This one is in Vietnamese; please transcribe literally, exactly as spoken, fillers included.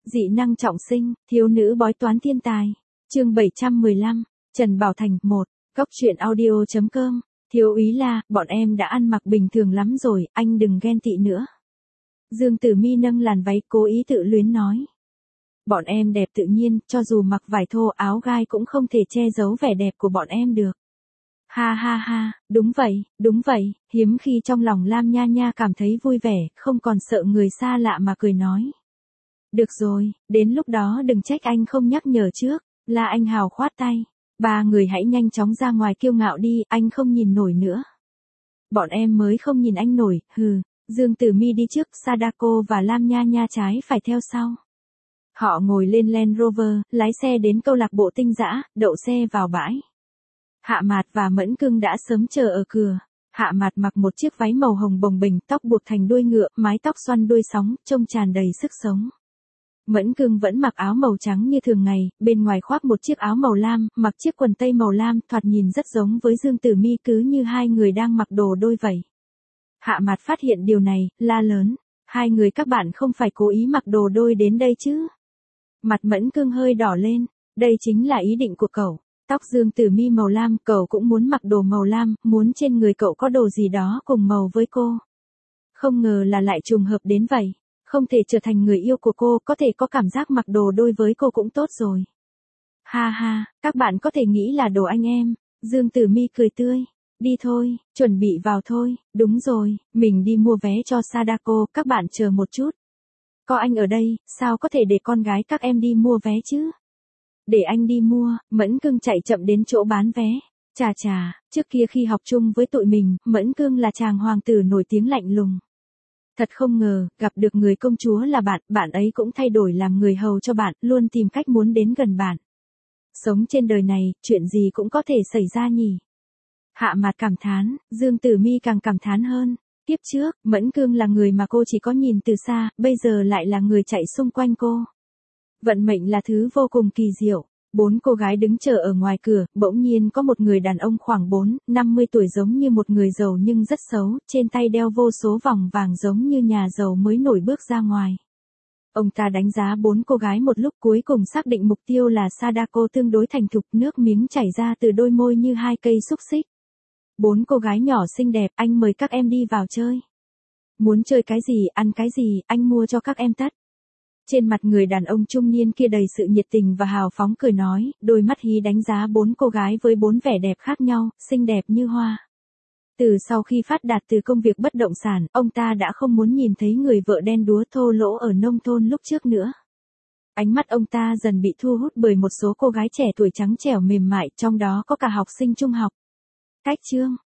Dị năng trọng sinh, thiếu nữ bói toán thiên tài. Chương bảy trăm mười lăm, Trần Bảo Thành, một. Góc truyện audio chấm com. Thiếu úy La, bọn em đã ăn mặc bình thường lắm rồi, anh đừng ghen tị nữa. Dương Tử Mi nâng làn váy cố ý tự luyến nói. Bọn em đẹp tự nhiên, cho dù mặc vải thô áo gai cũng không thể che giấu vẻ đẹp của bọn em được. Ha ha ha, đúng vậy, đúng vậy, hiếm khi trong lòng Lam Nha Nha cảm thấy vui vẻ, không còn sợ người xa lạ mà cười nói. Được rồi, đến lúc đó đừng trách anh không nhắc nhở trước, là anh hào khoát tay. Ba người hãy nhanh chóng ra ngoài kiêu ngạo đi, anh không nhìn nổi nữa. Bọn em mới không nhìn anh nổi, hừ. Dương Tử Mi đi trước, Sadako và Lam Nha Nha trái phải theo sau. Họ ngồi lên Land Rover, lái xe đến câu lạc bộ Tinh Dã, đậu xe vào bãi. Hạ Mạt và Mẫn Cưng đã sớm chờ ở cửa. Hạ Mạt mặc một chiếc váy màu hồng bồng bềnh, tóc buộc thành đuôi ngựa, mái tóc xoăn đuôi sóng, trông tràn đầy sức sống. Mẫn Cưng vẫn mặc áo màu trắng như thường ngày, bên ngoài khoác một chiếc áo màu lam, mặc chiếc quần tây màu lam, thoạt nhìn rất giống với Dương Tử Mi, cứ như hai người đang mặc đồ đôi vậy. Hạ Mạt phát hiện điều này, la lớn. Hai người các bạn không phải cố ý mặc đồ đôi đến đây chứ? Mặt Mẫn Cưng hơi đỏ lên. Đây chính là ý định của cậu. Tóc Dương Tử Mi màu lam, cậu cũng muốn mặc đồ màu lam, muốn trên người cậu có đồ gì đó cùng màu với cô. Không ngờ là lại trùng hợp đến vậy. Không thể trở thành người yêu của cô, có thể có cảm giác mặc đồ đôi với cô cũng tốt rồi. Ha ha, các bạn có thể nghĩ là đồ anh em. Dương Tử Mi cười tươi. Đi thôi, chuẩn bị vào thôi, đúng rồi, mình đi mua vé cho Sadako, các bạn chờ một chút. Có anh ở đây, sao có thể để con gái các em đi mua vé chứ? Để anh đi mua, Mẫn Cưng chạy chậm đến chỗ bán vé. Chà chà, trước kia khi học chung với tụi mình, Mẫn Cưng là chàng hoàng tử nổi tiếng lạnh lùng. Thật không ngờ, gặp được người công chúa là bạn, bạn ấy cũng thay đổi làm người hầu cho bạn, luôn tìm cách muốn đến gần bạn. Sống trên đời này, chuyện gì cũng có thể xảy ra nhỉ? Hạ Mạt cảm thán, Dương Tử Mi càng cảm thán hơn. Tiếp trước, Mẫn Cưng là người mà cô chỉ có nhìn từ xa, bây giờ lại là người chạy xung quanh cô. Vận mệnh là thứ vô cùng kỳ diệu. Bốn cô gái đứng chờ ở ngoài cửa, bỗng nhiên có một người đàn ông khoảng bốn, năm mươi tuổi giống như một người giàu nhưng rất xấu, trên tay đeo vô số vòng vàng giống như nhà giàu mới nổi bước ra ngoài. Ông ta đánh giá bốn cô gái một lúc cuối cùng xác định mục tiêu là Sadako tương đối thành thục, nước miếng chảy ra từ đôi môi như hai cây xúc xích. Bốn cô gái nhỏ xinh đẹp, anh mời các em đi vào chơi. Muốn chơi cái gì, ăn cái gì, anh mua cho các em tất. Trên mặt người đàn ông trung niên kia đầy sự nhiệt tình và hào phóng cười nói, đôi mắt hí đánh giá bốn cô gái với bốn vẻ đẹp khác nhau, xinh đẹp như hoa. Từ sau khi phát đạt từ công việc bất động sản, ông ta đã không muốn nhìn thấy người vợ đen đúa thô lỗ ở nông thôn lúc trước nữa. Ánh mắt ông ta dần bị thu hút bởi một số cô gái trẻ tuổi trắng trẻo mềm mại, trong đó có cả học sinh trung học. Cách chương,